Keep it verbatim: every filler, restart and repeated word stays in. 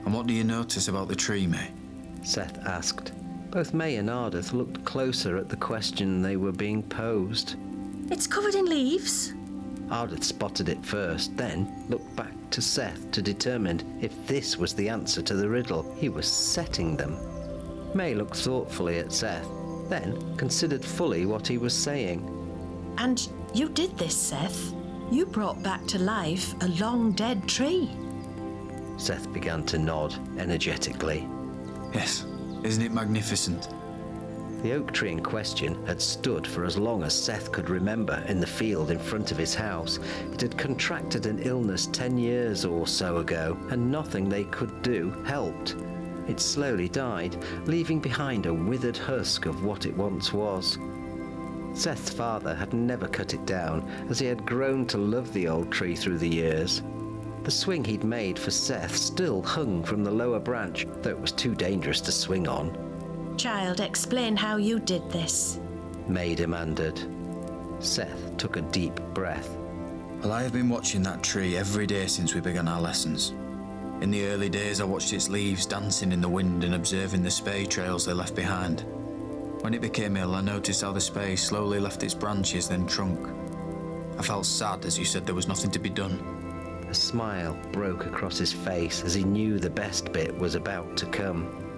And what do you notice about the tree, May? Seth asked. Both May and Ardith looked closer at the question they were being posed. It's covered in leaves. Ardith spotted it first, then looked back to Seth to determine if this was the answer to the riddle he was setting them. May looked thoughtfully at Seth, then considered fully what he was saying. And you did this, Seth. You brought back to life a long dead tree. Seth began to nod energetically. Yes, isn't it magnificent? The oak tree in question had stood for as long as Seth could remember in the field in front of his house. It had contracted an illness ten years or so ago, and nothing they could do helped. It slowly died, leaving behind a withered husk of what it once was. Seth's father had never cut it down, as he had grown to love the old tree through the years. The swing he'd made for Seth still hung from the lower branch, though it was too dangerous to swing on. Child, explain how you did this, May demanded. Seth took a deep breath. Well, I have been watching that tree every day since we began our lessons. In the early days, I watched its leaves dancing in the wind and observing the spay trails they left behind. When it became ill, I noticed how the spay slowly left its branches, then trunk. I felt sad as you said there was nothing to be done. A smile broke across his face as he knew the best bit was about to come.